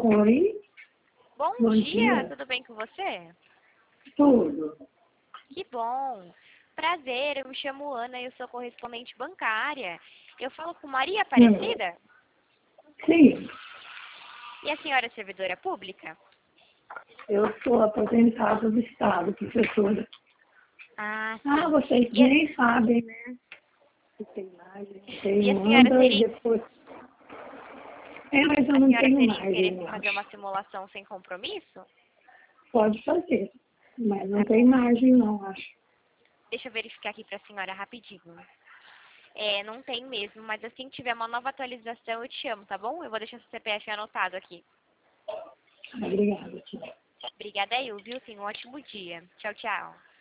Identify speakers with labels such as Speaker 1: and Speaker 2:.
Speaker 1: Oi,
Speaker 2: Bom
Speaker 1: bom
Speaker 2: dia,
Speaker 1: dia.
Speaker 2: tudo bem com você?
Speaker 1: Tudo.
Speaker 2: Que bom. Prazer, eu me chamo Ana e eu sou correspondente bancária. Eu falo com Maria
Speaker 1: Hum,
Speaker 2: Aparecida?
Speaker 1: Sim,
Speaker 2: E a senhora é servidora pública?
Speaker 1: eu sou aposentada do Estado, professora.
Speaker 2: Ah,
Speaker 1: Ah,
Speaker 2: sim.
Speaker 1: vocês
Speaker 2: E a,
Speaker 1: nem sabem, né? Que tem imagem. Você
Speaker 2: e a senhora
Speaker 1: manda e
Speaker 2: teria,
Speaker 1: depois... É, mas eu
Speaker 2: a
Speaker 1: não
Speaker 2: senhora
Speaker 1: tenho
Speaker 2: teria
Speaker 1: imagem,
Speaker 2: interesse em
Speaker 1: eu
Speaker 2: fazer uma
Speaker 1: acho.
Speaker 2: simulação sem compromisso?
Speaker 1: Pode fazer, mas não
Speaker 2: Tá
Speaker 1: tem
Speaker 2: bom.
Speaker 1: imagem, não, acho.
Speaker 2: Deixa eu verificar aqui para a senhora rapidinho. É, não tem mesmo, mas assim que tiver uma nova atualização eu te chamo, tá bom? Eu vou deixar seu CPF anotado aqui.
Speaker 1: Obrigada, tia.
Speaker 2: Obrigada eu, viu? Tenha um ótimo dia. Tchau, tchau.